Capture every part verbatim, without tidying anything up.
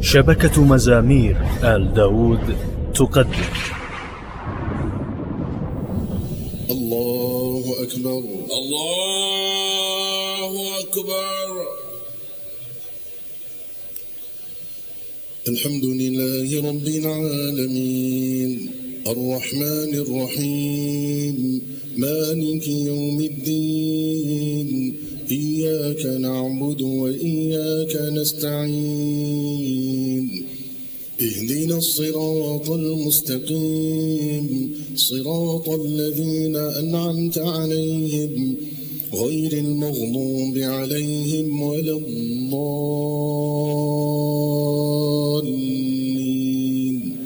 شبكة مزامير آل داود تقدم. الله أكبر الله أكبر. الحمد لله رب العالمين الرحمن الرحيم مالك يوم الدين إياك نعبد وإياك نستعين اهدنا الصراط المستقيم صراط الذين أنعمت عليهم غير المغضوب عليهم ولا الضالين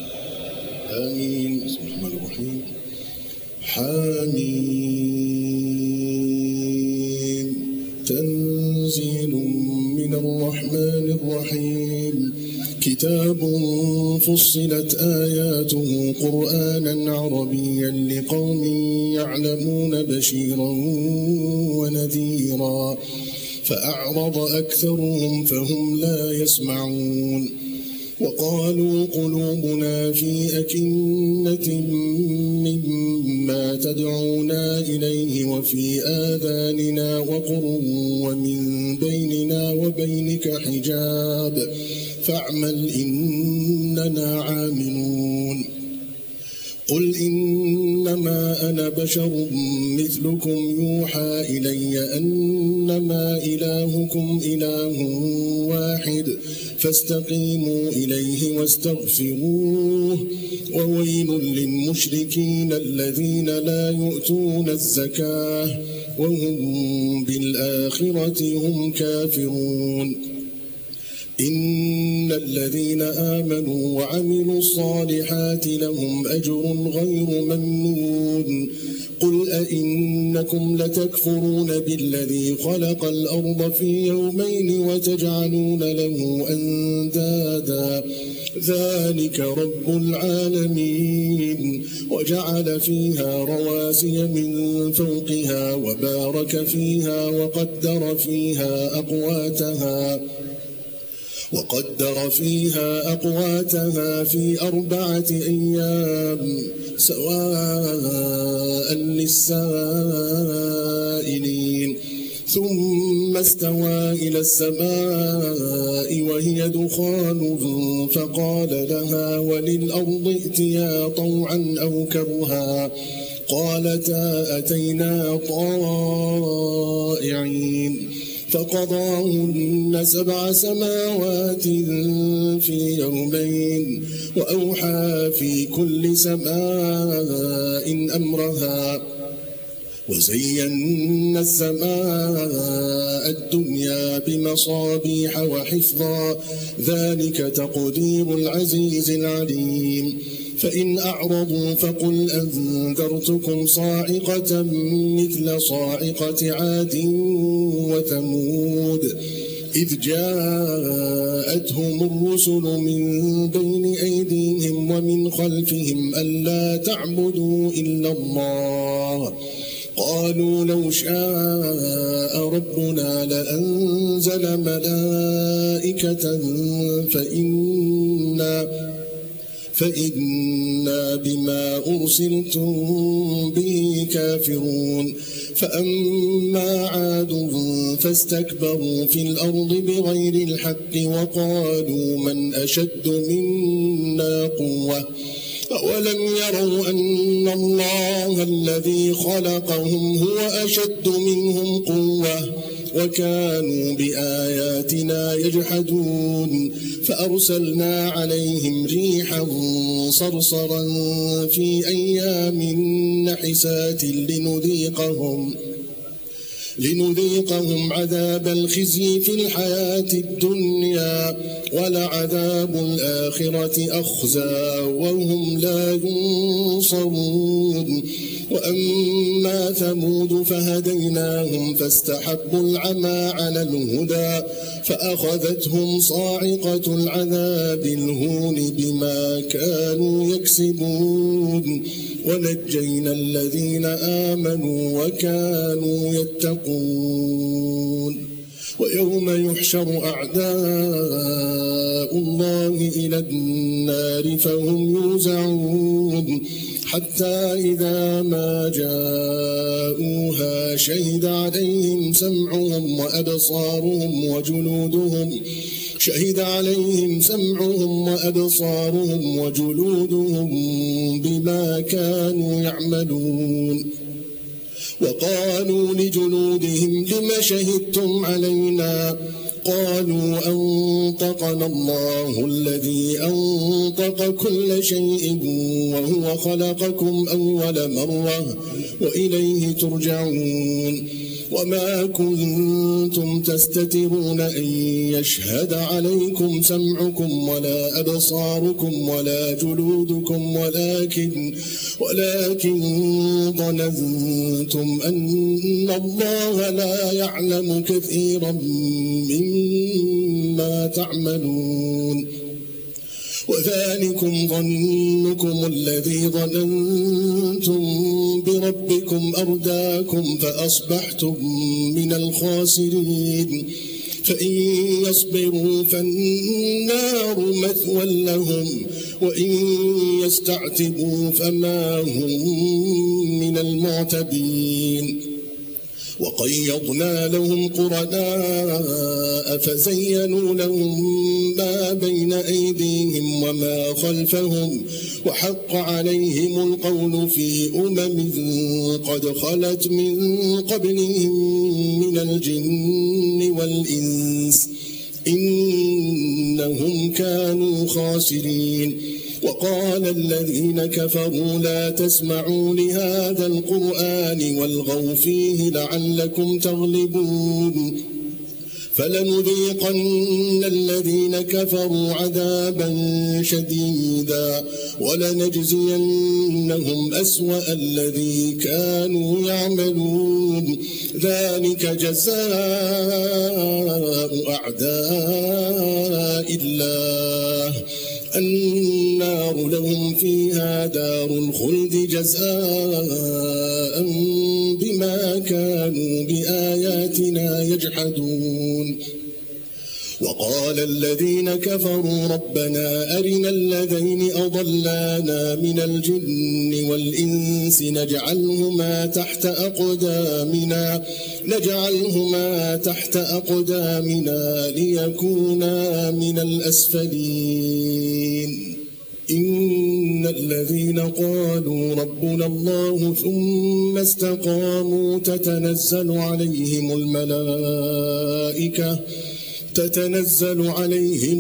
آمين. بسم الله الرحمن الرحيم. حميم تنزيل من الرحمن الرحيم كتاب فصلت آياته قرآنا عربيا لقوم يعلمون بشيرا ونذيرا فأعرض أكثرهم فهم لا يسمعون وقالوا قلوبنا في أكنة مما تدعونا إليه وفي آذاننا وقر ومن بيننا وبينك حجاب فاعمل إننا عاملون. قل إنما أنا بشر مثلكم يوحى إلي أنما إلهكم إله واحد فاستقيموا إليه واستغفروه وويل للمشركين الذين لا يؤتون الزكاة وهم بالآخرة هم كافرون. إن الذين آمنوا وعملوا الصالحات لهم أجر غير ممنون. قل أئنكم لتكفرون بالذي خلق الأرض في يومين وتجعلون له أندادا ذلك رب العالمين وجعل فيها رواسي من فوقها وبارك فيها وقدر فيها أقواتها وقدر فيها أقواتها في أربعة أيام سواء للسائلين ثم استوى إلى السماء وهي دخان فقال لها وللأرض ائتيا طوعا أو كرها قالتا أتينا طائعين فقضاهن سبع سماوات في يومين وأوحى في كل سماء أمرها وزينا السماء الدنيا بمصابيح وحفظا ذلك تقدير العزيز العليم. فإن أعرضوا فقل أنذرتكم صاعقة مثل صاعقة عاد وثمود إذ جاءتهم الرسل من بين أيديهم ومن خلفهم ألا تعبدوا إلا الله قالوا لو شاء ربنا لأنزل ملائكة فإنا فإنا بما أرسلتم به كافرون. فأما عاد فاستكبروا في الأرض بغير الحق وقالوا من أشد منا قوة أولم يروا أن الله الذي خلقهم هو أشد منهم قوة وكانوا بآياتنا يجحدون. فأرسلنا عليهم ريحا صرصرا في أيام نحسات لنذيقهم لنذيقهم عذاب الخزي في الحياة الدنيا ولعذاب الآخرة أخزى وهم لا ينصرون. وأما ثمود فهديناهم فاستحبوا العمى على الهدى فأخذتهم صاعقة العذاب الهون بما كانوا يكسبون ونجينا الذين آمنوا وكانوا يتقون. ويوم يحشر أعداء الله إلى النار فهم يوزعون حتى إذا ما جاءوها شهد عليهم سمعهم وأبصارهم وجلودهم شهد عليهم سمعهم وأبصارهم وجلودهم بما كانوا يعملون. وقالوا لجلودهم لم شهدتم علينا قالوا أنطقنا الله الذي أنطق كل شيء وهو خلقكم أول مرة وإليه ترجعون. وما كنتم تستترون أن يشهد عليكم سمعكم ولا أبصاركم ولا جلودكم ولكن ولكن ظننتم أن الله لا يعلم كثيرا مما تعملون. وذلكم ظنكم الذي ظننتم بربكم أرداكم فأصبحتم من الخاسرين. فإن يصبروا فالنار مثوى لهم وإن يستعتبوا فما هم من المعتبين. وقيضنا لهم قرناء فزينوا لهم ما بين أيديهم وما خلفهم وحق عليهم القول في أمم قد خلت من قبلهم من الجن والإنس إنهم كانوا خاسرين. وقال الذين كفروا لا تسمعوا لهذا القرآن والغوا فيه لعلكم تغلبون. فلنذيقن الذين كفروا عذابا شديدا ولنجزينهم أسوأ الذي كانوا يعملون. ذلك جزاء أعداء الله النار لهم فيها دار الخلد جزاء بما كانوا بآياتنا يجحدون. وقال الذين كفروا ربنا أرنا الذين أضلانا من الجن والإنس نجعلهما تحت أقدامنا نجعلهما تحت أقدامنا ليكونا من الأسفلين. إن الذين قالوا ربنا الله ثم استقاموا تتنزل عليهم الملائكة تتنزل عليهم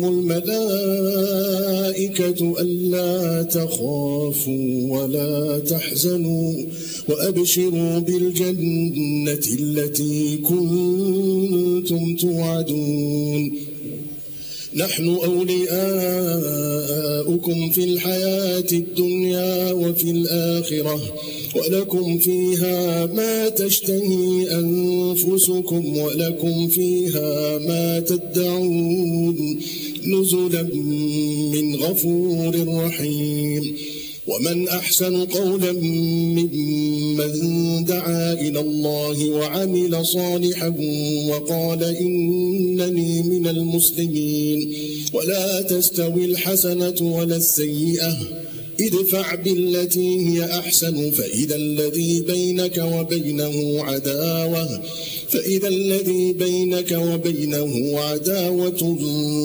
الملائكة ألا تخافوا ولا تحزنوا وأبشروا بالجنة التي كنتم توعدون. نحن أولياؤكم في الحياة الدنيا وفي الآخرة ولكم فيها ما تشتهي أنفسكم ولكم فيها ما تدعون نزلا من غفور رحيم. ومن أحسن قولا ممن دعا إلى الله وعمل صالحا وقال إنني من المسلمين. ولا تستوي الحسنة ولا السيئة ادفع بالتي هي أحسن فإذا الذي بينك وبينه عداوة فإذا الذي بينك وبينه عداوة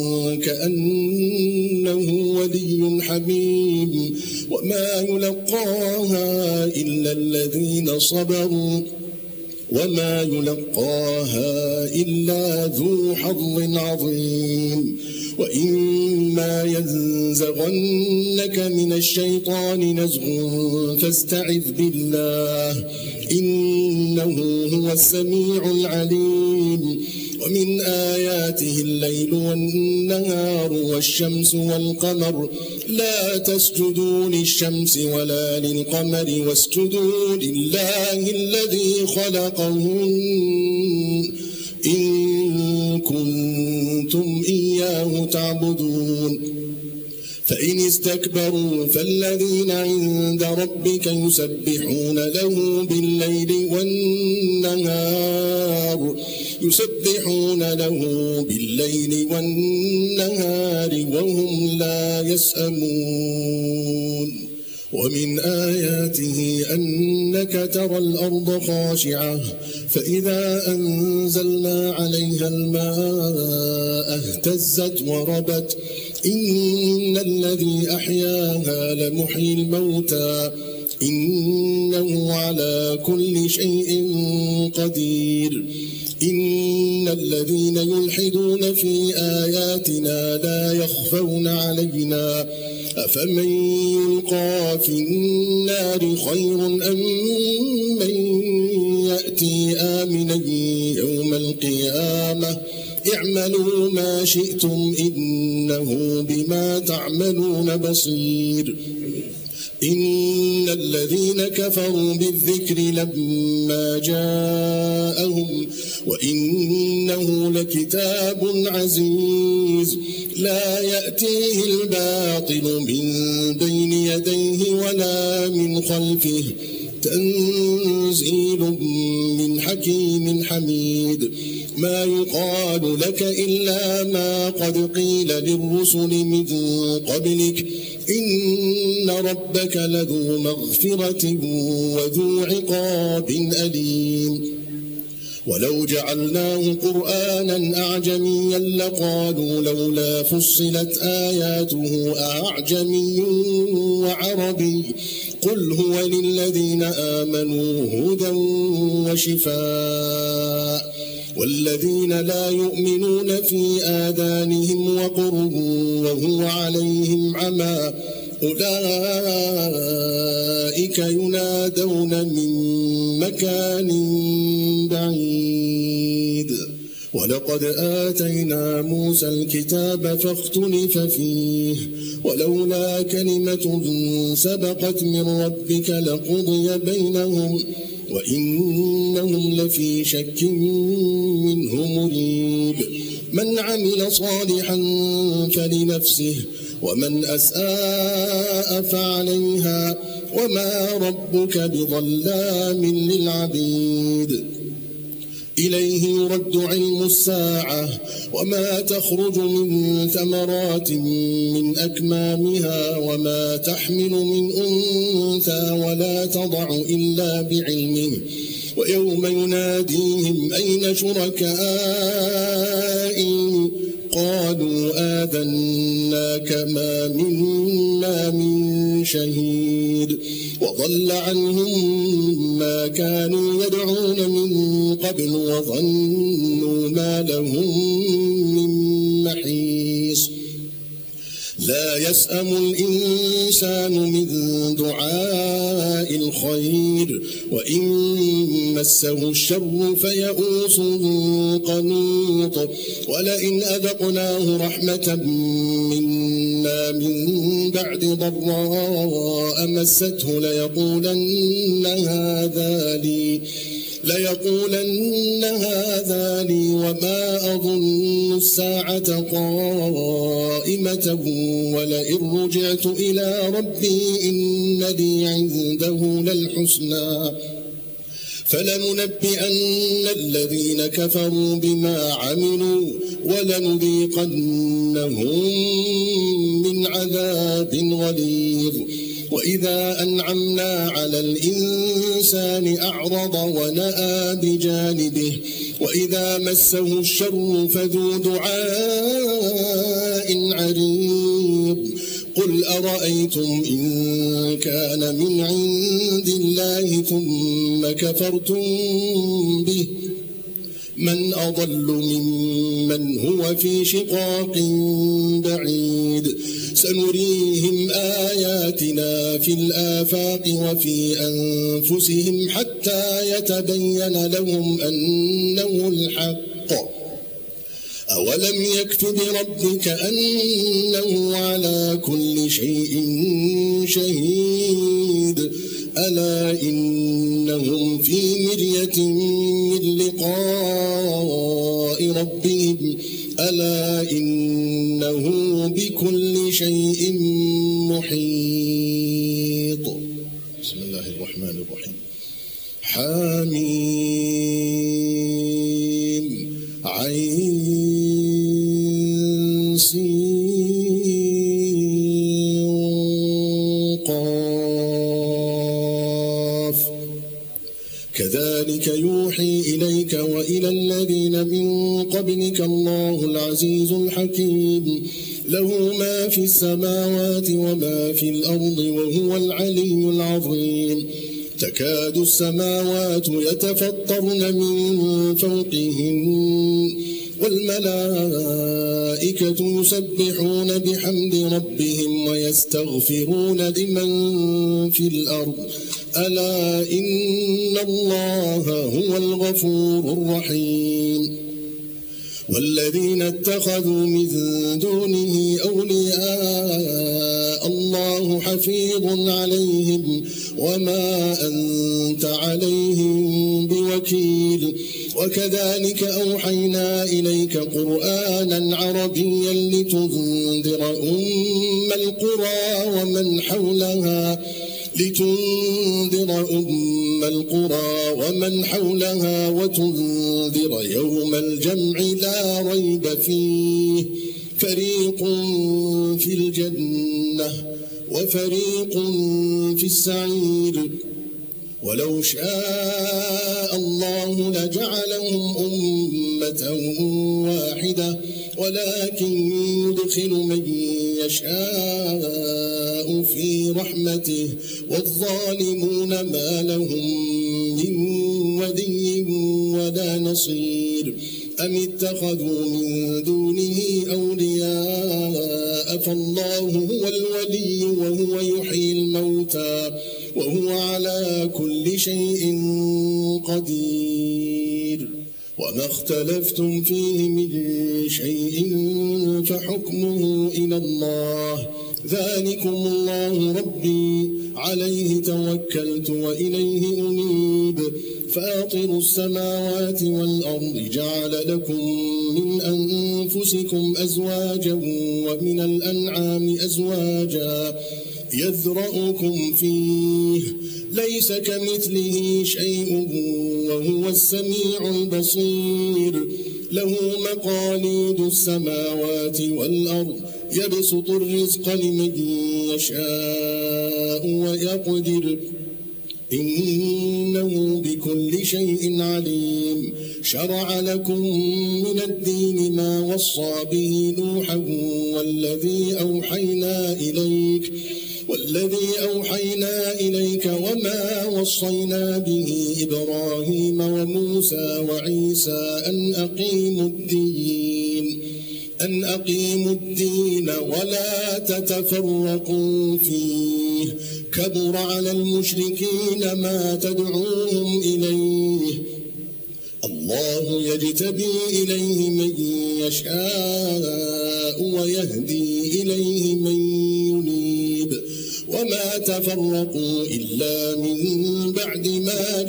كأنه ولي حميم. وما يلقاها إلا الذين صبروا وما يلقاها إلا ذو حظ عظيم. وإما ينزغنك من الشيطان نزغ فاستعذ بالله إنه هو السميع العليم. ومن آياته الليل والنهار والشمس والقمر لا تسجدوا للشمس ولا للقمر واسجدوا لله الذي خلقهن إن كنتم إياه تعبدون. فإن استكبروا فالذين عند ربك يسبحون له بالليل والنهار يسبحون له بالليل والنهار وهم لا يسأمون ومن آياته أنك ترى الأرض خاشعة فإذا أنزلنا عليها الماء اهتزت وربت إن الذي أحياها لمحيي الموتى إنه على كل شيء قدير إن الذين يلحدون في آياتنا لا يخفون علينا أفمن يلقى في النار خير أم من يأتي آمنا يوم القيامة اعملوا ما شئتم إنه بما تعملون بصير إن الذين كفروا بالذكر لما جاءهم وإنه لكتاب عزيز لا يأتيه الباطل من بين يديه ولا من خلفه تنزيل من حكيم حميد ما يقال لك إلا ما قد قيل للرسل من قبلك إن ربك لذو مغفرة وذو عقاب أليم ولو جعلناه قرآنا أعجميا لقالوا لولا فصلت آياته أعجمي وعربي قل هو للذين آمنوا هدى وشفاء والذين لا يؤمنون في آذانهم وقر وهو عليهم عمى أولئك ينادون من مكان بعيد ولقد آتينا موسى الكتاب فاختلف فيه ولولا كلمة سبقت من ربك لقضي بينهم وإنهم لفي شك منه مريب من عمل صالحا فلنفسه ومن أساء فعليها وما ربك بظلام للعبيد إليه يرد علم الساعة وما تخرج من ثمرات من أكمامها وما تحمل من أنثى ولا تضع إلا بعلمه ويوم يناديهم أين شركائي قالوا آذناك ما منا من شهيد وضل عنهم ما كانوا يدعون من قبل وظنوا ما لهم من محيص لا يسأم الإنسان من دعاء الخير وإن مسه الشر فيئوس قنوط ولئن أذقناه رحمة منا من بعد ضراء مسته ليقولن هذا لي ليقولن هذا لي وما أظن الساعة قائمة ولئن رجعت إلى ربي إن لي عنده للحسنى فلننبئن الذين كفروا بما عملوا ولنذيقنهم من عذاب غليظ وإذا أنعمنا على الإنسان أعرض ونأى بجانبه وإذا مسه الشر فذو دعاء عريض قل أرأيتم إن كان من عند الله ثم كفرتم به من أضل ممن هو في شقاق بعيد سنريهم آياتنا في الآفاق وفي أنفسهم حتى يتبين لهم أنه الحق أولم يكف بربك أنه على كل شيء شهيد ألا إنهم في مرية من لقاء ربهم ألا إنه بكل شيء قاف كذلك يوحي إليك وإلى الذين من قبلك الله العزيز الحكيم له ما في السماوات وما في الأرض وهو العلي العظيم تكاد السماوات يتفطرن من فوقهن والملائكة يسبحون بحمد ربهم ويستغفرون لمن في الأرض ألا إن الله هو الغفور الرحيم والذين اتخذوا من دونه أولياء الله حفيظ عليهم وما أنت عليهم بوكيل وكذلك أوحينا إليك قرآنا عربيا لتنذر أم القرى ومن حولها لتنذر أم القرى ومن حولها وتنذر يوم الجمع لا ريب فيه فريق في الجنة وفريق في السعير ولو شاء الله لجعلهم أمة واحدة ولكن يدخل من يشاء في رحمته والظالمون ما لهم من ولي ولا نصير أم اتخذوا من دونه أولياء فالله هو الولي وهو يحيي الموتى وهو على كل شيء قدير وما اختلفتم فيه من شيء فحكمه إلى الله ذلكم الله ربي عليه توكلت وإليه أنيب فاطر السماوات والأرض جعل لكم من أنفسكم أزواجا ومن الأنعام أزواجا يذرأكم فيه ليس كمثله شيء وهو السميع البصير له مقاليد السماوات والأرض يبسط الرزق لمن يشاء ويقدر إنه بكل شيء عليم شرع لكم من الدين ما وصى به نوحا والذي أوحينا إليك والذي أوحينا إليك وما وصينا به إبراهيم وموسى وعيسى أن أقيموا الدين أن أقيموا الدين ولا تتفرقوا فيه كبر على المشركين ما تدعوهم إليه الله يجتبي إليه من يشاء ويهدي إليه من ينيب وما تفرقوا إلا من بعد ما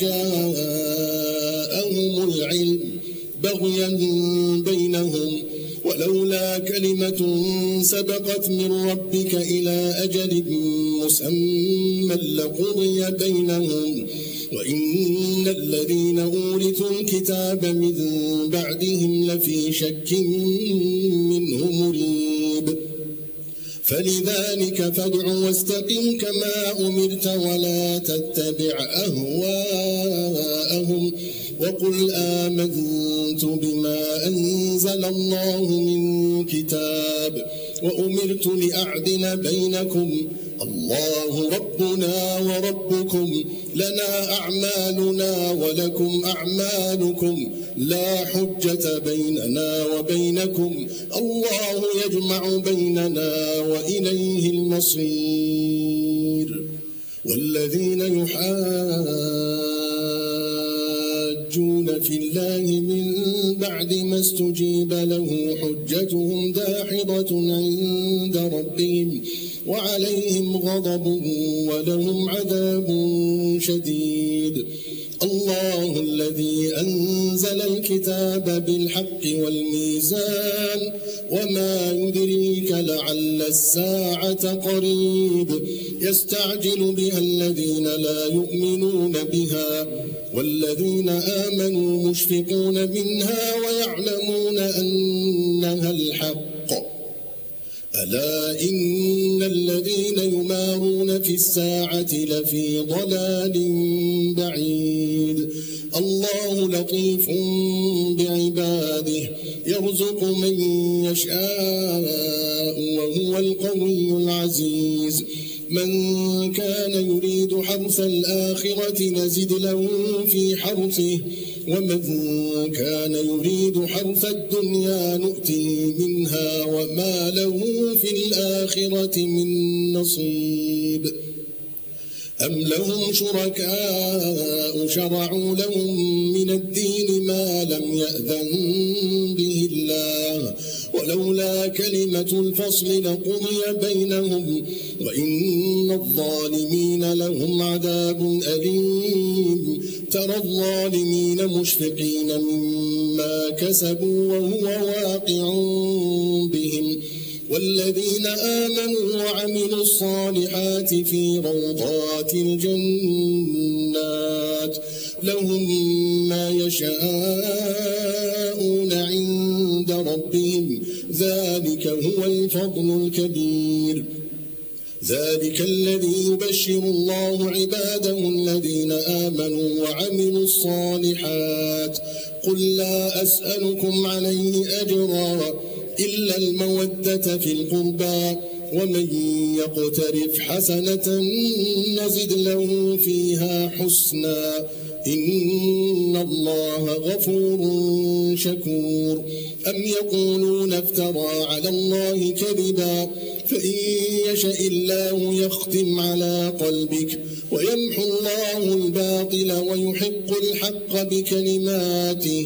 جاءهم العلم بغيا بينهم ولولا كلمة سبقت من ربك إلى أجل مسمى لقضي بينهم وإن الذين أورثوا الكتاب من بعدهم لفي شك منه مريب فلذلك فادع واستقم كما أمرت ولا تتبع أهواءهم وقل آمنت بما أنزل الله من كتاب وأمرت لأعدل بينكم الله ربنا وربكم لنا أعمالنا ولكم أعمالكم لا حجة بيننا وبينكم الله يجمع بيننا وإليه المصير والذين يحاجون في الله من بعد ما استجيب له حجتهم داحضة عند ربهم وعليهم غضب ولهم عذاب شديد الله الذي أنزل الكتاب بالحق والميزان وما يدريك لعل الساعة قريب يستعجل بها الذين لا يؤمنون بها والذين آمنوا مشفقون منها ويعلمون أنها الحق ألا إن الذين يمارون في الساعة لفي ضلال بعيد الله لطيف بعباده يرزق من يشاء وهو القوي العزيز من كان يريد حرث الآخرة نزد له في حرثه ومن كان يريد حرث الدنيا نؤته منها وما له في الآخرة من نصيب أم لهم شركاء شرعوا لهم من الدين ما لم يأذن به الله ولولا كلمة الفصل لقضي بينهم وإن الظالمين لهم عذاب أليم ترى الظالمين مشفقين مما كسبوا وهو واقع بهم والذين آمنوا وعملوا الصالحات في روضات الجنات لهم ما يشاءون عند ربهم ذلك هو الفضل الكبير ذلك الذي يبشر الله عباده الذين آمنوا وعملوا الصالحات قل لا أسألكم عليه أجرا إلا المودة في القربى ومن يقترف حسنة نزد له فيها حسنا إن الله غفور شكور أم يقولون افترى على الله كذبا فإن يشاء الله يختم على قلبك ويمحو الله الباطل ويحق الحق بكلماته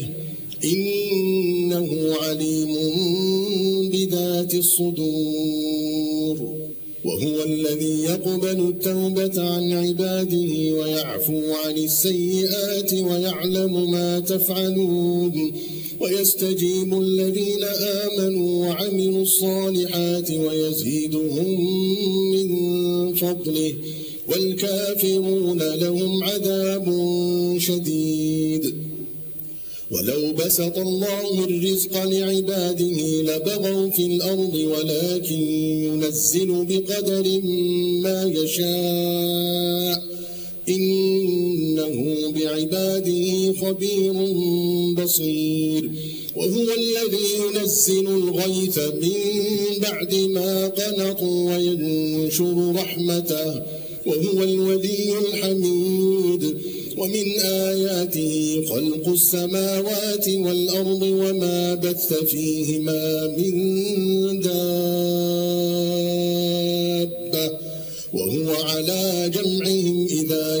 إنه عليم بذات الصدور وهو الذي يقبل التوبة عن عباده ويعفو عن السيئات ويعلم ما تفعلون ويستجيب الذين آمنوا وعملوا الصالحات ويزيدهم من فضله والكافرون لهم عذاب شديد ولو بسط الله الرزق لعباده لبغوا في الأرض ولكن ينزل بقدر ما يشاء إنه بعباده خبير بصير وهو الذي ينزل الغيث من بعد ما قنطوا وينشر رحمته وهو الولي الحميد ومن آياته خلق السماوات والأرض وما بث فيهما من دابة وهو على جمعهم إذا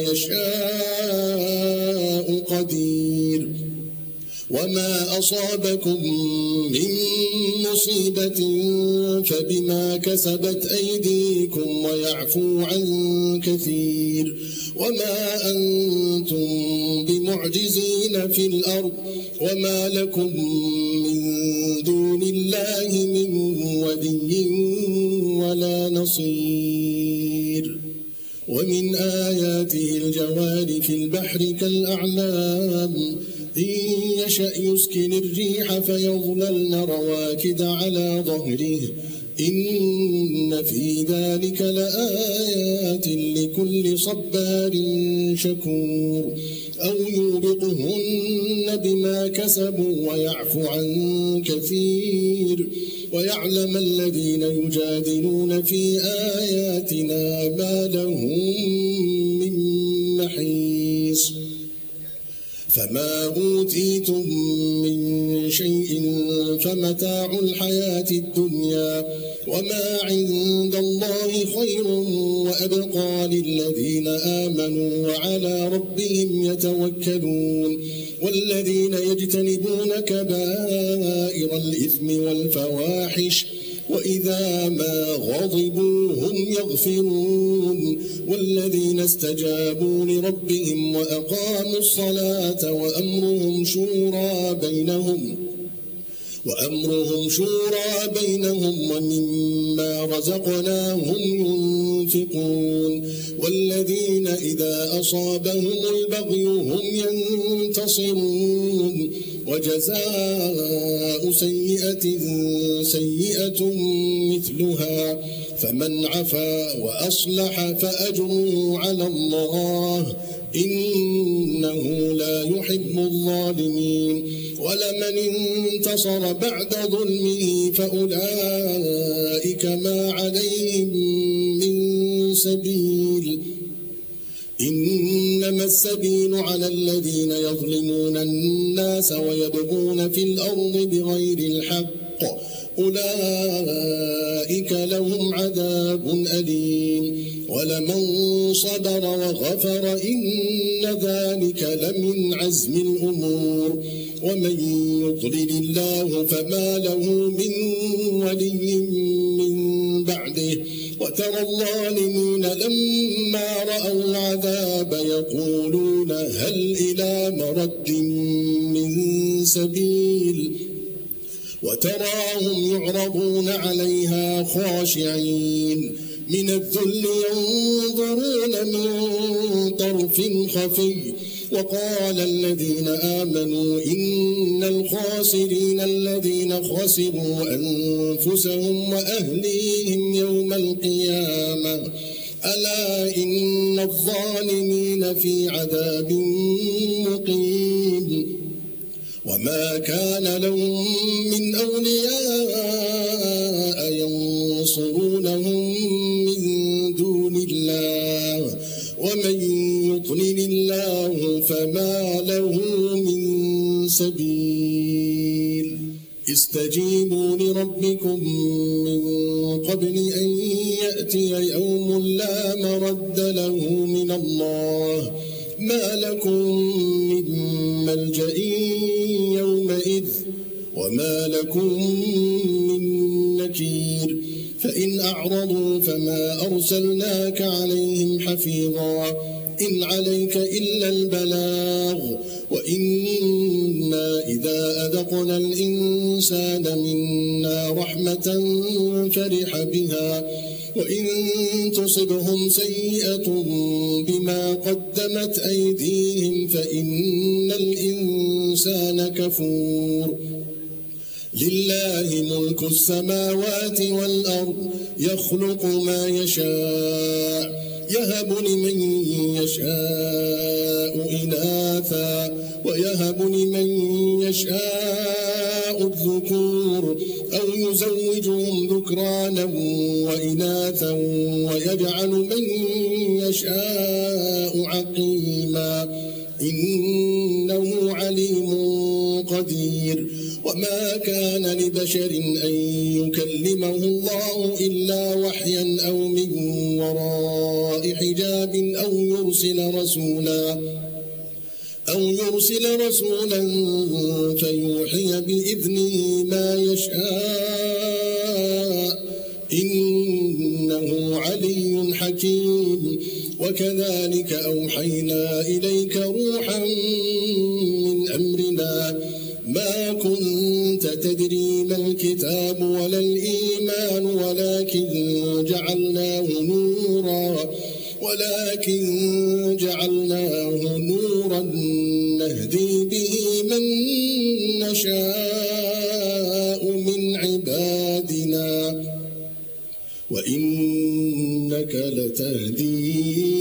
يشاء قدير وما أصابكم من مصيبة فبما كسبت أيديكم ويعفو عن كثير وما أنتم بمعجزين في الأرض وما لكم من دون الله من ولي ولا نصير ومن آياته الجوار في البحر كالأعلام إن يشأ يسكن الريح فيظللن رواكد على ظهره إن في ذلك لآيات لكل صبار شكور أو يوبقهن بما كسبوا ويعفو عن كثير ويعلم الذين يجادلون في آياتنا ما لهم من محيص فما أوتيتم من شيء فمتاع الحياة الدنيا وما عند الله خير وأبقى للذين آمنوا وعلى ربهم يتوكلون والذين يجتنبون كبائر الإثم والفواحش وإذا ما غضبوا هم يغفرون والذين استجابوا لربهم وأقاموا الصلاة وأمرهم شورى بينهم وأمرهم شورى بينهم ومما رزقناهم ينفقون والذين إذا أصابهم البغي هم ينتصرون وجزاء سيئة سيئة مثلها فمن عفا وأصلح فأجره على الله إنه لا يحب الظالمين ولمن انتصر بعد ظلمه فأولئك ما عليهم من سبيل إنما السبيل على الذين يظلمون الناس ويبغون في الأرض بغير الحق أولئك لهم عذاب أليم ولمن صبر وغفر إن ذلك لمن عزم الأمور ومن يضلل الله فما له من ولي من بعده وترى الظالمين لما رأوا العذاب يقولون هل إلى مرد من سبيل وتراهم يعرضون عليها خاشعين من الذل ينظرون من طرف خفي وقال الذين آمنوا إن الخاسرين الذين خسروا أنفسهم وأهليهم يوم القيامة ألا إن الظالمين في عذاب مقيم وما كان لهم من أولياء ينصرونهم من دون الله ومن يضلل الله فما له من سبيل استجيبوا لربكم من قبل أن يأتي يوم لا مرد له من الله ما لكم من ملجأ يومئذ وما لكم من نكير فإن أعرضوا فما أرسلناك عليهم حفيظا إن عليك إلا البلاغ وإنا إذا أذقنا الإنسان منا رحمة فرح بها وإن تصبهم سيئة بما قدمت أيديهم فإن الإنسان كفور لله ملك السماوات والأرض يخلق ما يشاء يهب لمن يشاء إناثا ويهب لمن يشاء الذكور أو يزوجهم ذكرانا وإناثا ويجعل من يشاء عقيما إنه عليم قدير وما كان لبشر أن يكلمه الله إلا وحيا أو من وراء حجاب أو يرسل رسولا أو يرسل رسولا فيوحي بإذنه ما يشاء إنه علي حكيم وكذلك أوحينا إليك روحا من أمرنا ما كنت تدري ما الكتاب ولا الإيمان ولكن جعلناه نورا ولكن جعلناه نورا نهدي به من نشاء من عبادنا وإنك لتهدي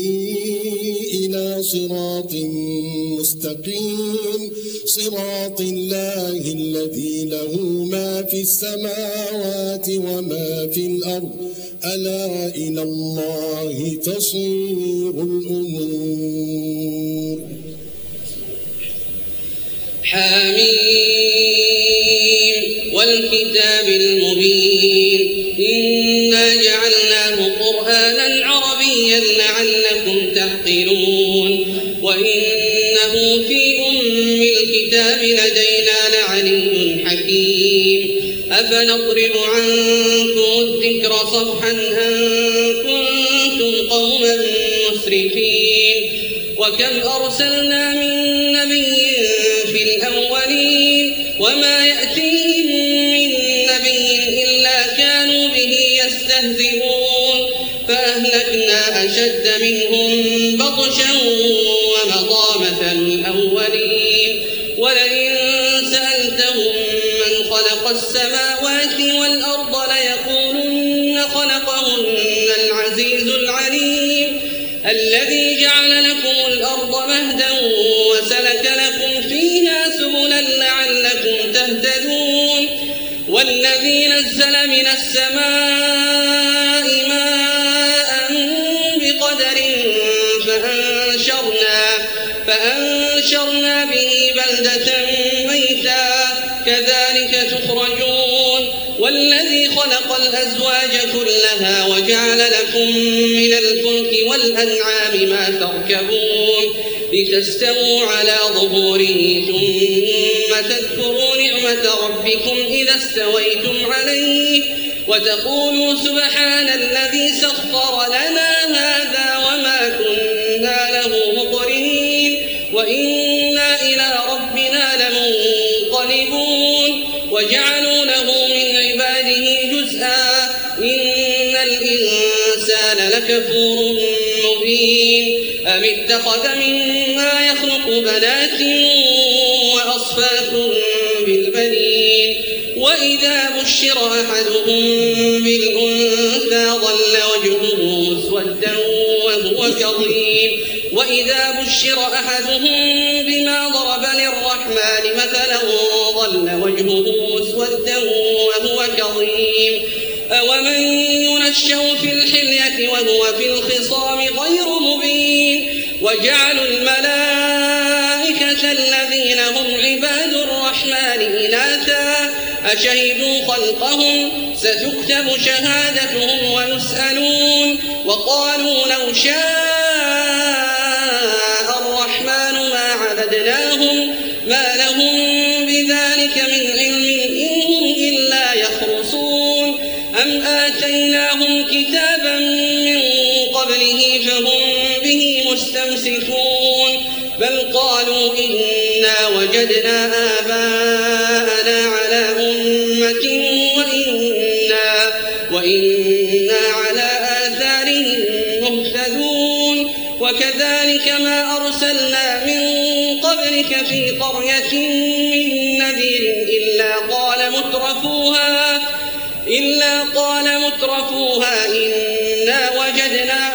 إلى صراط مستقيم صراط الله الذي له ما في السماوات وما في الأرض ألا إلى الله تصير الأمور حميم والكتاب المبين إنا جعلناه قرآنا عربيا لعلكم تعقلون وإنه في أم الكتاب لدينا لعلي حكيم أفنضرب عنكم الذكر صفحا أن كنتم قوما مسرفين وكم أرسلنا من نبي في الأولين وما يأتيهم من نبي إلا كانوا به يستهزئون فأهلكنا أشد منهم بطشا ومضى مثل الأولين ولئن خلقهن العزيز العليم الذي جعل لكم الأرض مهدا وسلك لكم فيها سبلا لعلكم تهتدون والذي نزل من السماء ماء بقدر فأنشرنا, فأنشرنا به بلدة ميتا كذلك تخرجون والذي خلق الأزواج كلها وجعل لكم من الفلك والأنعام ما تركبون لتستووا على ظهوره ثم تذكروا نعمة ربكم إذا استويتم عليه وتقولوا سبحان الذي سخر لنا هذا وما كنا له مقرنين وإنا إلى ربنا لمنقلبون وجعلوا له من عباده جزءا إن الإنسان لكفور مبين أم اتخذ مما يخلق بنات وأصفاكم بالبنين وإذا بشر أحدهم بالأنثى ظل وجهه مسودا وهو كظيم وإذا بشر أحدهم بما ضرب للرحمن مثلا ظل وجهه مسودا وهو كظيم أومن ينشأ في الحلية وهو في الخصام غير مبين وجعلوا الملائكة الذين هم عباد الرحمن إناثا أشهدوا خلقهم ستكتب شهادتهم ويسألون وقالوا لو شاء الرحمن ما عبدناهم ما لهم بذلك من علم إن هم إلا يخرصون أم آتيناهم كتابا من قبله فهم به مستمسكون بل قالوا إنا وجدنا آباءنا على أمة وإنا, وإنا على آثارهم مهتدون وكذلك ما أرسلنا من قبلك في قرية من نذير إلا قال مترفوها إلا قال مترفوها إنا وجدنا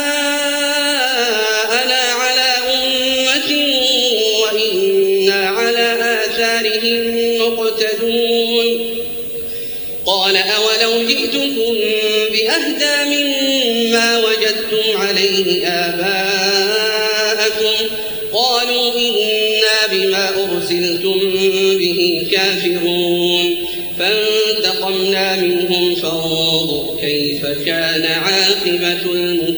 آباءنا على أمة وإنا على آثارهم مقتدون قال أولو جئتكم بأهدى مما وجدتم عليه آباءكم قالوا إنا بما أرسلتم به كافرون فانتقمنا منهم فانظر كيف كان عاقبة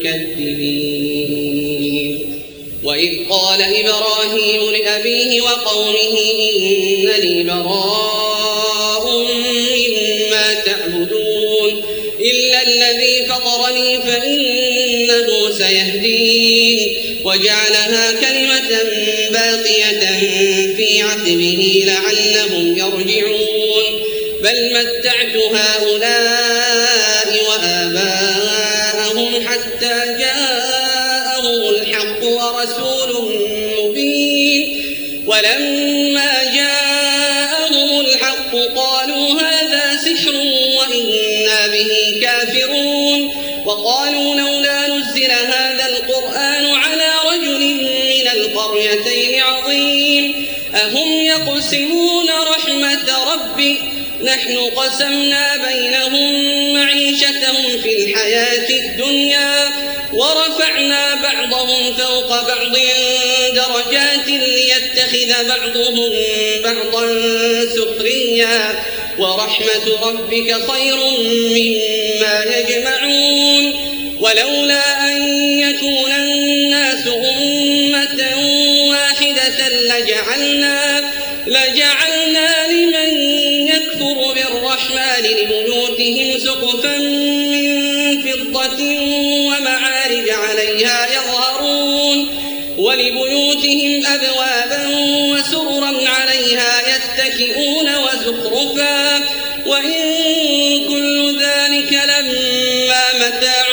المكذبين وإذ قال إبراهيم لأبيه وقومه إنني براء مما تعبدون إلا الذي فطرني فإنه سيهدين وجعلها كلمة باقية في عقبه لعلهم يرجعون بل متعت هؤلاء وآباءهم حتى جاءهم الحق ورسول مبين ولما جاءهم الحق قالوا هذا سحر وإنا به كافرون وقالوا لولا نزل هذا القرآن على رجل من القريتين عظيم أهم يقسمون رحمة ربك نحن قسمنا بينهم معيشتهم في الحياة الدنيا ورفعنا بعضهم فوق بعض درجات ليتخذ بعضهم بعضا سخريا ورحمة ربك خير مما يجمعون ولولا أن يكون الناس أمة واحدة لجعلنا, لجعلنا لمن يكفر بالرحمن لبيوتهم سقفا من فضة ومعارج عليها يظهرون ولبيوتهم أبوابا وسررا عليها يتكئون وزخرفا وإن كل ذلك لما متاع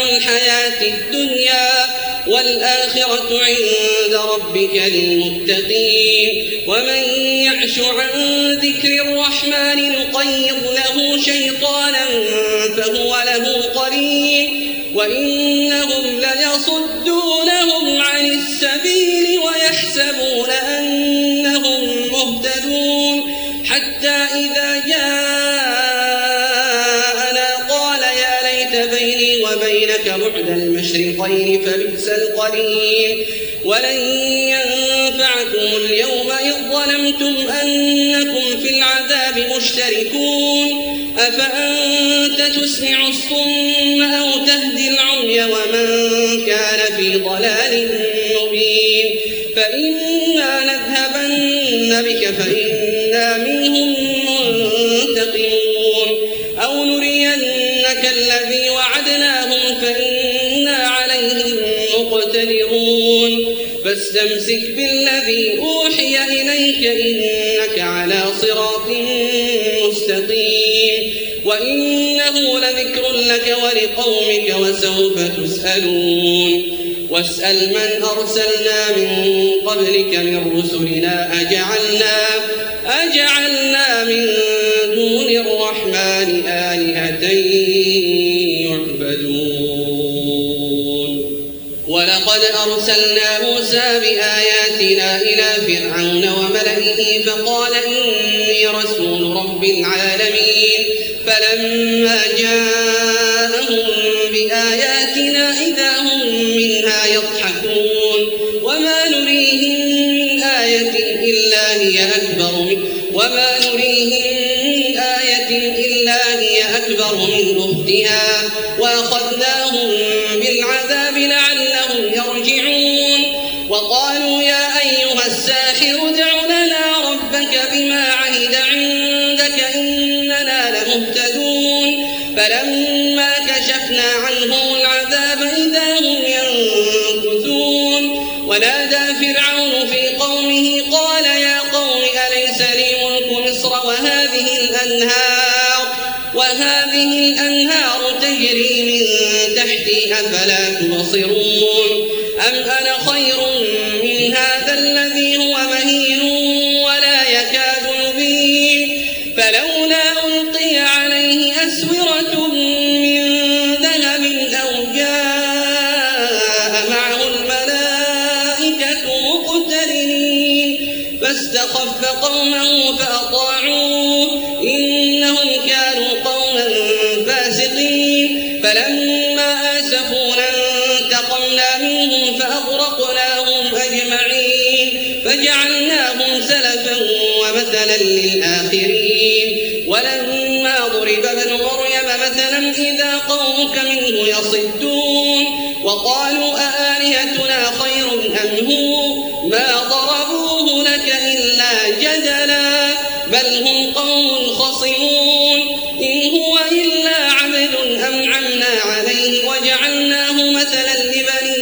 الحياة الدنيا والآخرة عند ربك للمتقين ومن يعش عن ذكر الرحمن نقيض له شيطانا فهو له قرين وإنهم ليصدونهم عن السبيل ويحسبون أنهم مهتدون حتى إذا جاءنا قال يا ليت بيني وبينك بعد المشرقين فبئس القرين ولن ينفعكم اليوم إذ ظلمتم أنكم في العذاب مشتركون أفأنت تسمع الصم أو تهدي العمي ومن كان في ضلال مبين فإنا نذهبن بك فإنا منهم منتقمون أو نرينك الذي وعدناهم فإنا عليهم مقتدرون فاستمسك بالذي أوحي إليك إنك على صراط مستقيم وإنه لذكر لك ولقومك وسوف تسألون واسأل من أرسلنا من قبلك من رسلنا أجعلنا, أجعلنا من دون الرحمن آلهة يعبدون ولقد أرسلنا موسى بآياتنا إلى فرعون وملئه فقال إني رسول رب العالمين فلما جاءهم بآياتنا إذا هم منها يضحكون وما نريهم من آية إلا هي أكبر من وما نريهم من آية إلا هي أكبر من أختها وأخذناهم بالعذاب لعلهم يرجعون وقالوا يا أيها الساحر ادع لنا ربك بما عهد عندك إننا لمهتدون فلما كشفنا عنهم العذاب إذا هم ينكثون ونادى فرعون في قومه قال يا قوم أليس لي ملك مصر وهذه الأنهار وهذه الأنهار تجري من تحتي أفلا تبصرون أم أنا خير من هذا الذي هو مهين ولا يكاد يبين فلولا ألقي عليه أسورة من ذهب أو جاء معه الملائكة مقترنين فاستخف قومه فأطاعوه إنهم كانوا قوما فاسقين فلما آسفونا انتقمنا منهم فأغرقناهم أجمعين فجعلناهم سلفا ومثلا للآخرين ولما ضرب ابن مريم مثلا إذا قومك منه يصدون وقالوا أآلهتنا خير أم هو ما ضربوه لك إلا جدلا بل هم قوم خصمون إن هو إلا عبد أنعمنا عليه وجعلناه مثلا لبني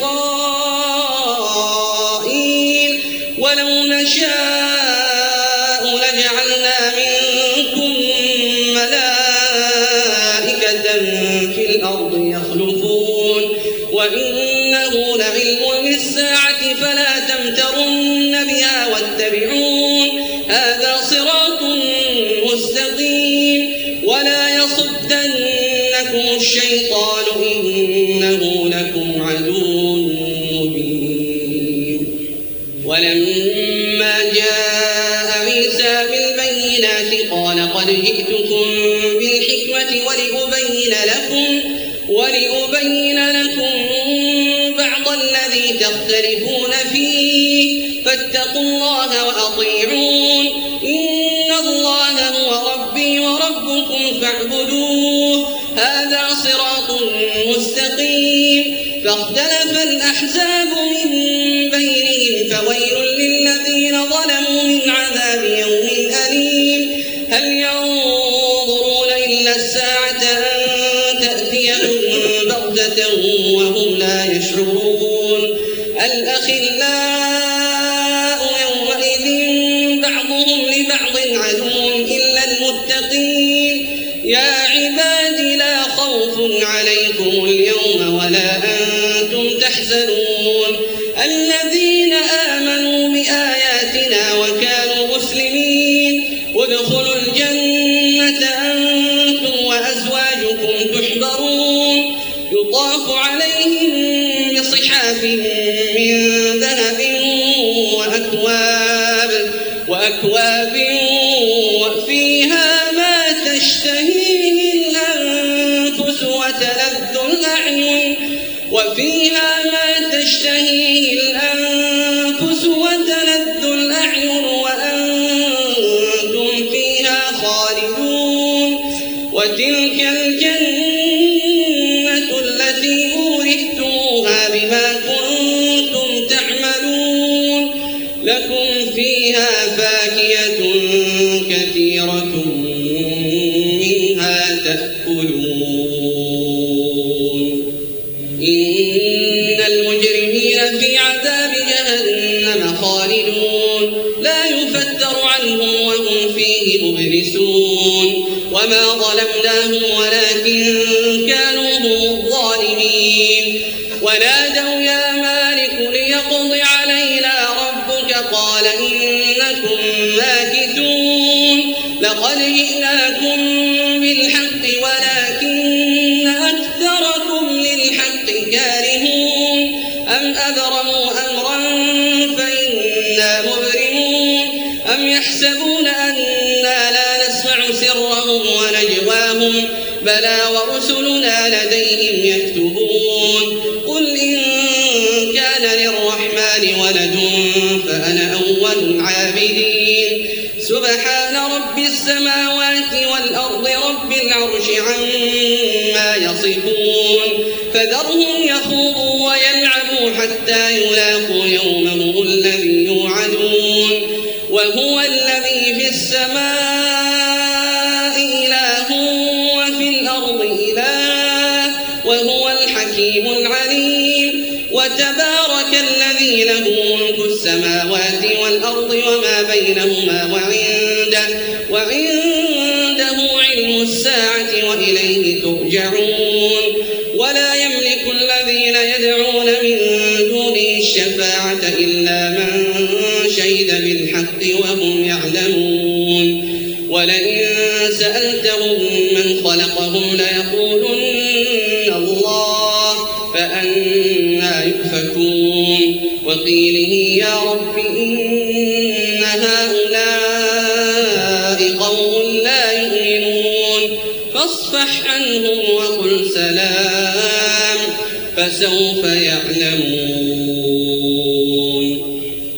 إسرائيل ولو نشاء لجعلنا منكم ملائكة في الأرض يخلفون وإنه لعلم للساعة فلا تمترن بها واتبعون هذا صراط مستقيم ولا يصدنكم الشيطان إنه لكم عدو مبين ولما جاء عيسى بالبينات قال قد جئتكم بالحكمة ولأبين لكم ولأبين لكم بعض الذي تختلفون فيه فاتقوا الله وأطيعون إن الله هو ربي وربكم فاعبدوه هذا صراط مستقيم فاختلف الأحزاب من بينهم فويل للذين ظلموا من عذاب يوم أليم هل ينظرون إلا الساعة أن تأتيهم بغتة وهم لا يشعرون الأخلاء يومئذ بعضهم لبعض عدو إلا المتقين يا عباد لا خوف عليكم اليوم ولا أنتم تحزنون الذين آمنوا بآياتنا وكانوا مسلمين ادخلوا الجنة أنتم وأزواجكم تحبرون يطاف عليهم بصحاف من ذهب وأكواب وأكواب وفيها ما تشتهيه الأنفس وتلذ الأعين وفيها ما تشتهيه الأنفس وتلذ الأعين وأنتم فيها خالدون وتلك الجنة التي أورثتموها بما كنتم تعملون لكم فيها فاكهة كثيرة منها تأكلون إن المجرمين في عذاب جهنم خالدون لا يفتر عنهم وهم فيه مبلسون وما ظلمناهم ولكن كانوا هم الظالمين ونادوا يا مالك ليقض علينا ربك قال إنكم ماكثون لقد جئناكم بالحق ولكن أكثركم للحق كارهون أم أبرموا أمرا فإنا مبرمون أم يحسبون أنا لا نسمع سرهم ونجواهم بلى ورسلنا لديهم يكتبون قل إن كان للرحمن ولد فأنا أول العابدين سبحان رب السماوات والأرض رب العرش عما يصفون فذرهم يخوضوا ويلعبوا حتى يلاقوا يومهم الذي يوعدون وهو الذي في السماء إله وفي الأرض إله وهو الحكيم العليم وتبارك الذي له ملك السماوات والأرض وما بينهما وعنده, وعنده علم الساعة وإليه ترجعون ولا يملك الذين يدعون من دونه الشفاعة إلا من شهد بالحق وهم يعلمون ولئن سألتهم من خلقهم ليقولن الله فأنى يؤفكون وقيله يا رب إن هؤلاء قوم لا يؤمنون فاصفح عنهم وقل سلام فسوف يعلمون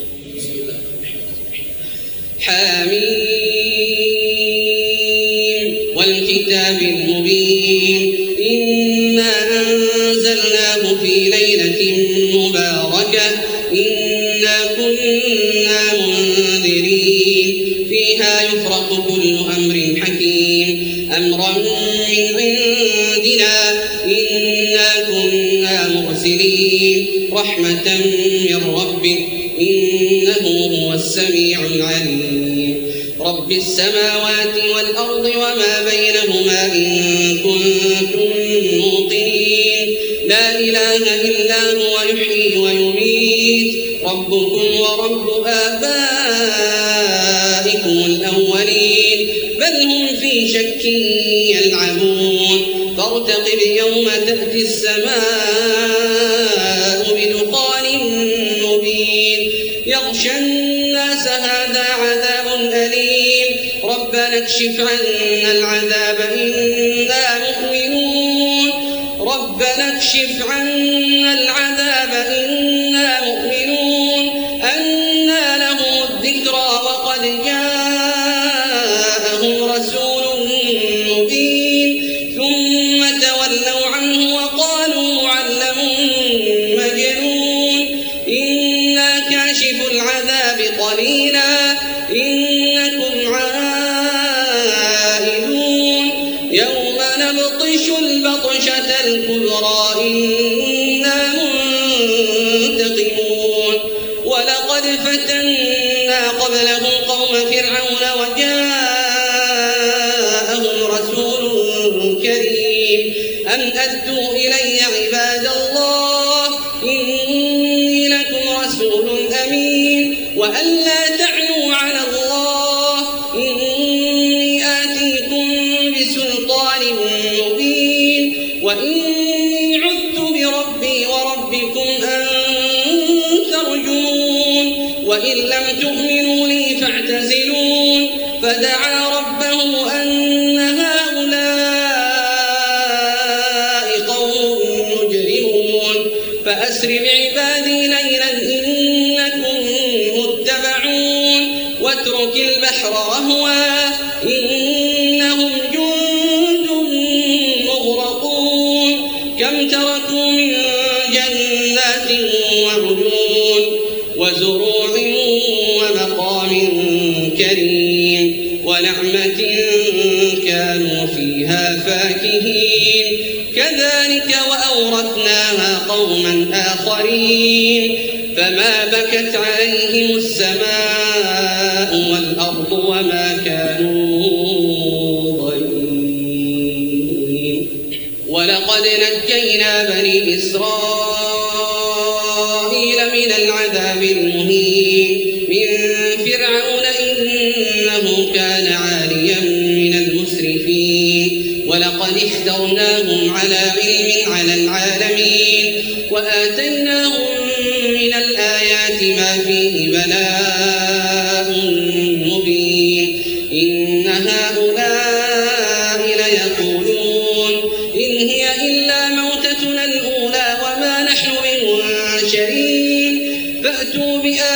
حامين والكتاب المبين إنا أنزلناه في ليلة مباركة إنا كنا منذرين فيها يفرق كل أمر حكيم أمرا من عندنا إنا كنا مرسلين رحمة من ربك إنه هو السميع العليم رب السماوات والأرض وما بينهما إن كنتم موقنين لا إله إلا هو يحيي ويميت ربكم ورب آبائكم الأولين بل هم في شك يلعبون فارتقب يوم تأتي السماء بدخان مبين يغشى الناس هذا عذاب أليم ربنا اكشف عنا العذاب إنا مؤمنون ربنا اكشف عنا العذاب إنا مؤمنون أنى لهم الذكرى وقد جاءهم رسول مبين ثم تولوا عنه وقالوا معلم مجنون إنا كاشف العذاب قليلا إنكم عائدون يوم نبطش البطشة الكبرى إنا منتقمون ولقد فتنا قبلهم قوم فرعون وجاءهم رسول كريم أن أدوا إلي عباد الله إني لكم رسول أمين وأن لا تعلوا على الله إني آتيكم بسلطان مبين وإني عذت بربي وربكم أن ترجمون وإن لم تؤمنوا لي فاعتزلون فدعا ربه أن هؤلاء قوم مجرمون فأسر بعبادي ليلا إنكم متبعون واترك البحر رهوا إنهم جند مغرقون كم تركوا من جنات وعيون وزروع ومقام كريم ونعمة كانوا فيها فاكهين كذلك وأورثناها قوما آخرين فما بكت عليهم السماء والأرض وما كانوا ضيمين ولقد نجينا بني إسرائيل من العذاب المهين من فرعون إنه كان عاليا من المسرفين ولقد اخترناهم على علم على العالمين وآتيناهم من الآيات ما فيه بلاء مبين إن هؤلاء ليقولون إن هي إلا موتتنا الأولى وما نحن بمنشرين فأتوا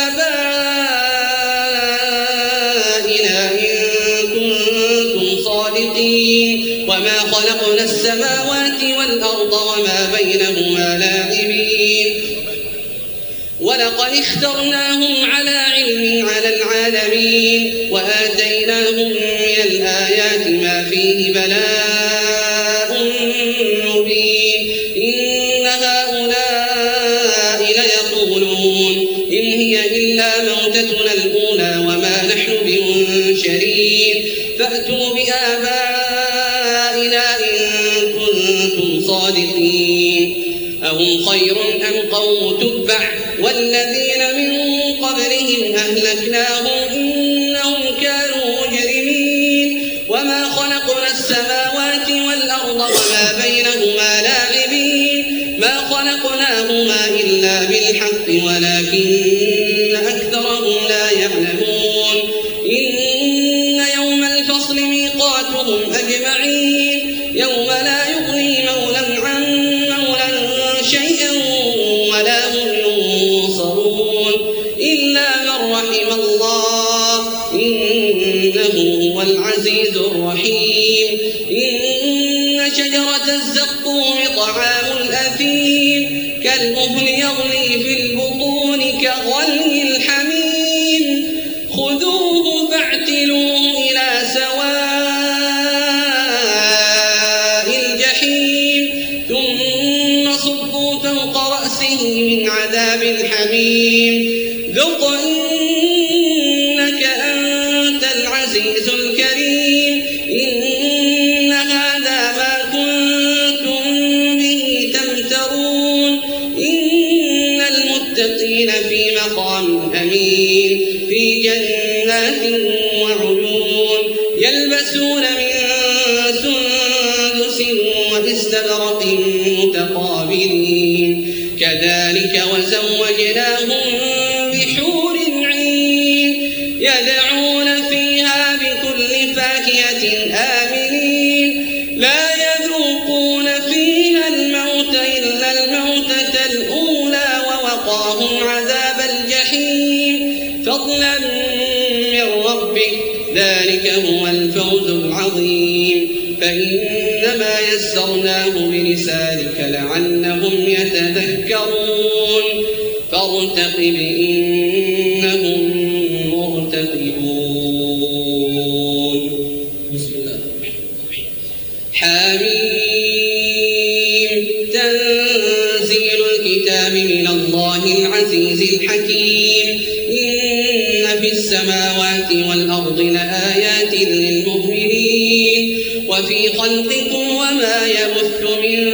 بآبائنا إن كنتم صادقين وما خلقنا السماوات والأرض وما بينهما لاعبين ولقد اخترناهم على علم على العالمين وآتيناهم من الآيات ما فيه بلاء مبين إن هؤلاء ليقولون إن هي إلا موتتنا الأولى وما نحن بمنشرين فأتوا بآبائنا إن كنتم صادقين أهم خير أم قوم تبع والذين من قبلهم أهلكناهم إنهم كانوا مجرمين وما خلقنا السماوات والأرض وما بينهما لاعبين ما خلقناهما إلا بالحق ولكن أكثرهم لا يعلمون إن يوم الفصل ميقاتهم أجمعين يوم لا يغني مولى عن مولى شيئا ولا هم ينصرون إلا من رحم الله إنه هو العزيز الرحيم إن شجرة الزقوم طعام الأثيم كالمهل يغلي في البطون كغلي الحميم خذوه فاعتلوه إلى سواء الجحيم ثم صبوا فوق رأسه من عذاب الحميم ذق إنك أنت العزيز الكريم إن هذا ما كنتم به تمترون إن المتقين في مقام أمين في جنات وعيون يلبسون من سندس واستبرق متقابلين كذلك وزوجناهم بحور عين يدعون فيها بكل فاكهة آمنين لا يذوقون فيها الموت إلا الموتة الأولى ووقاهم عذاب الجحيم فضلا من ربك ذلك هو الفوز العظيم فإنما يسرناه بلسانك لعلهم يتذكرون فارتقب إنهم مرتقبون بسم الله حميم تنزيل الكتاب من الله العزيز الحكيم إن في السماوات والأرض لآيات للمؤمنين وفي خلقكم وما يبث من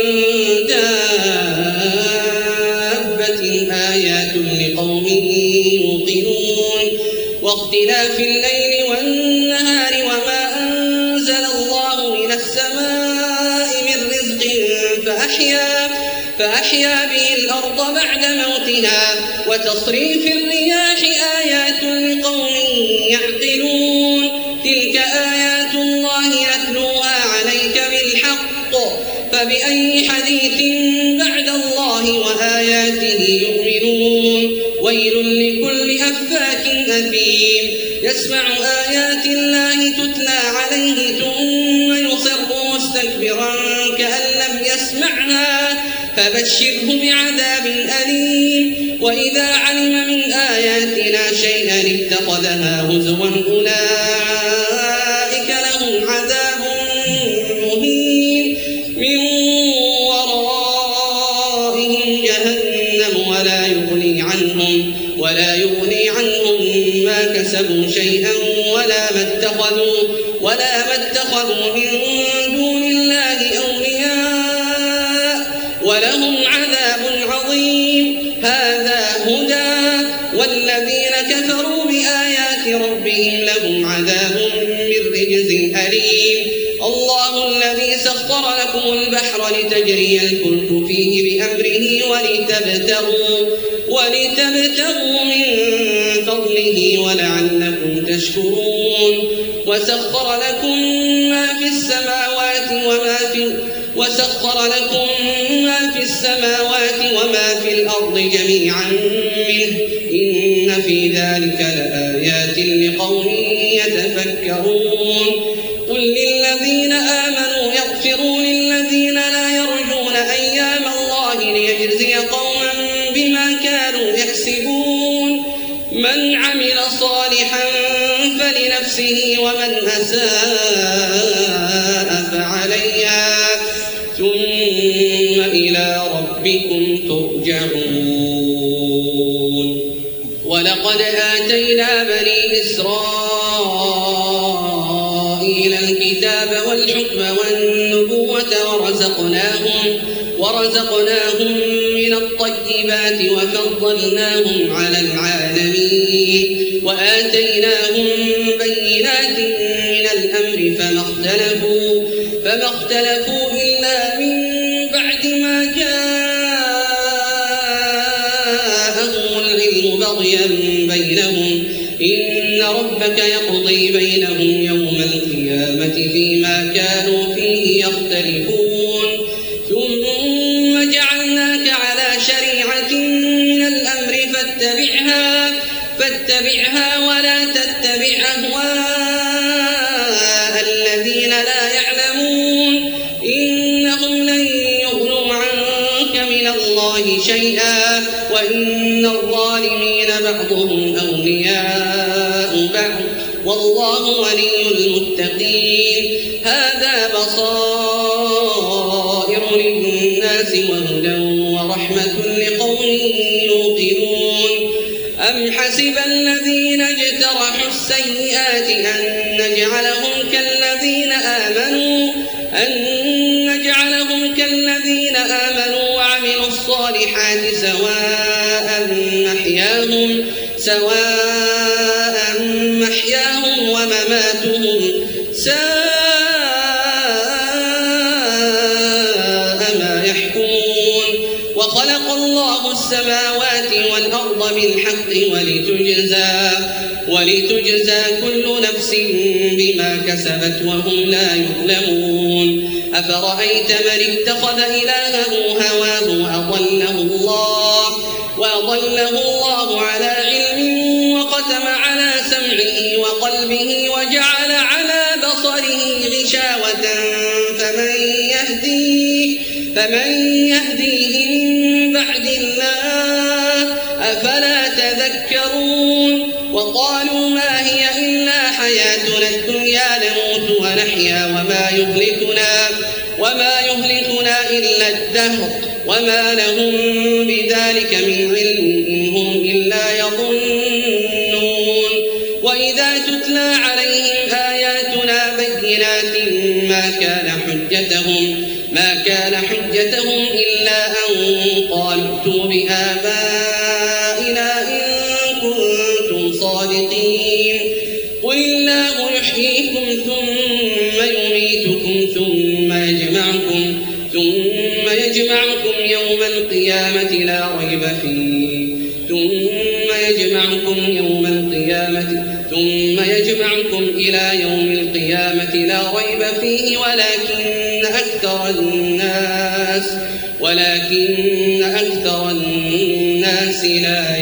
دابة آيات لقوم يوقنون واختلاف الليل والنهار وما أنزل الله من السماء من رزق فأحيا, فأحيا به الأرض بعد موتها وتصريف الرياح آيات لقوم يعقلون تلك آيات الله نتلوها عليك بالحق فبأي حديث بعد الله وآياته يؤمنون ويل لكل أفاك أثيم يسمع آيات الله تتلى عليه ثم يصر مستكبرا كأن لم يسمعها فبشره بعذاب أليم وإذا علم من آياتنا شيئا اتخذها هزوا أولئك لهم عذاب مهين من ورائهم جهنم ولا يغني عنهم ولا يغني عنهم ما كسبوا شيئا ولا ما اتخذوا ولا ما اتخذوا من دون الله أولياء ولهم عذاب عظيم هذا هدى والذين كفروا بآيات ربهم لهم عذاب من رجز أليم الله الذي سخر لكم البحر لتجري الفلك فيه بأمره ولتبتغوا, ولتبتغوا من فضله ولعلكم تشكرون وسخر لكم ما في السماوات وما في وسخر لكم ما في السماوات وما في الأرض جميعا منه إن في ذلك لآيات لقوم يتفكرون قل للذين آمنوا يغفروا للذين لا يرجون أيام الله ليجزي قوما بما كانوا يكسبون من عمل صالحا فلنفسه ومن أساء فعليها ثم إلى ربكم ترجعون ولقد آتينا بني إسرائيل الكتاب والحكم والنبوة ورزقناهم, ورزقناهم من الطيبات وفضلناهم على العالمين وآتيناهم بينات من الأمر فما اختلفوا, فما اختلفوا إلا من بعد ما جاءهم العلم بغيا بينهم إن ربك يقضي بينهم يوم القيامة فيما كانوا فيه يختلفون ثم جعلناك على شريعة من الأمر فاتبعها, فاتبعها ولا تتبع أهواء الذين لا يعلمون إنهم لن يغنوا عنك من الله شيئا وإن الظالمين بعضهم أولياء بعض والله ولي المتقين هذا بصائر للناس وهدى ورحمة لقوم يوقنون أم حسب الذين اجترحوا السيئات أن نجعلهم كالذين آمنوا أن نجعلهم كالذين آمنوا وعملوا الصالحات سواء محياهم سواء محياهم ومماتهم ساء ما يحكمون وخلق الله السماوات والأرض بالحق ولتجزى, ولتجزى كل نفس بما كسبت وهم لا يظلمون أفرأيت من اتخذ إلهه هواه وأضله الله, وأضله الله على علم وختم على سمعه وقلبه وجعل على بصره غشاوة فمن يهديه, فمن يهديه من بعد الله أفلا تذكرون وقالوا ما هي إلا حياتنا الدنيا نموت ونحيا وما يهلكنا, وما يهلكنا إلا الدهر وما لهم بذلك من علم إن هم إلا يظنون وإذا تتلى عليهم آياتنا بينات ما كان حجتهم ما كان حجتهم إلا أن قالوا ائتوا بآبائنا إن كنتم صادقين قل الله يحييكم ثم يميتكم ثم يجمعكم ثم يجمعكم يوم القيامة لا ريب فيه ثم يجمعكم يوم القيامة ثم يجمعكم إلى يوم القيامة لا ريب فيه ولكن أكثر الناس ولكن أكثر الناس لا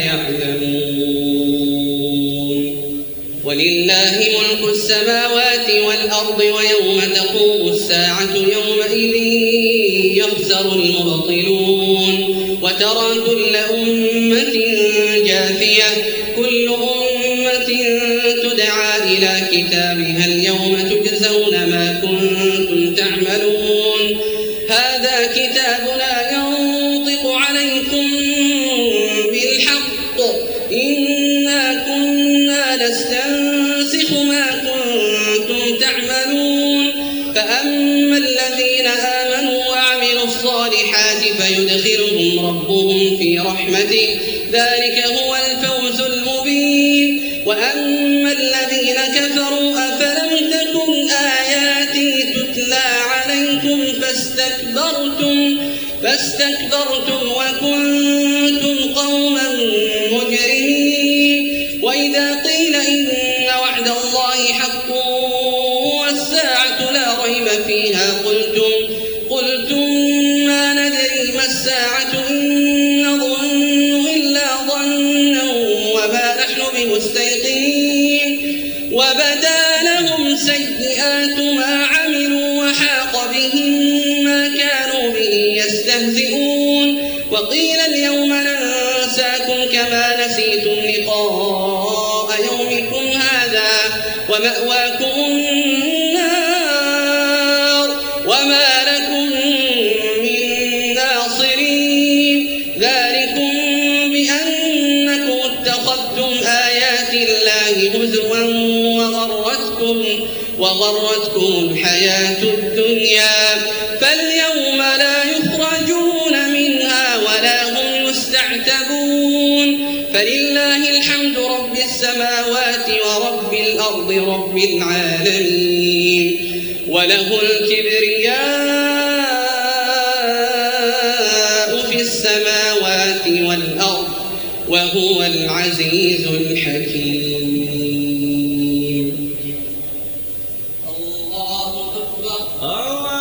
يعلمون ولله ملك السماوات والأرض ويوم تقوم الساعة يومئذ يخسر المبطلون وترى كل أمة جاثية كل أمة تدعى إلى كتابها اليوم تجزون ما كنتم تعملون هذا كتابنا ينطق عليكم بالحق إنا كنا نستنسخ ما كنتم تعملون فأما الذين آمنوا وعملوا الصالحات فيدخلهم ربهم في رحمته ذلك هو الفوز المبين وأما الذين كفروا أفلم تكن آياتي تتلى عليكم فاستكبرتم فاستكبرتم وكنتم قوما مجرمين وإذا قيل إن وعد الله حق والساعة لا ريب فيها قلتم قلتم ما ندري ما الساعة إن نظن إلا ظنا وما نحن بمستيقنين وبدا لهم سيئات ما عملوا وحاق بهم ما كانوا به يستهزئون وقيل اليوم ننساكم كما نسيتم لقاء يومكم هذا ومأواكم النار وما لكم من ناصرين ذلكم بأنكم اتخذتم آيات الله هزوا وغرتكم وغرتكم الحياة الدنيا فاليوم لا يخرجون منها ولا هم يستعتبون فلله الحمد رب السماوات ورب الأرض رب العالمين وله الكبرياء في السماوات والأرض وهو العزيز الحكيم الله أكبر.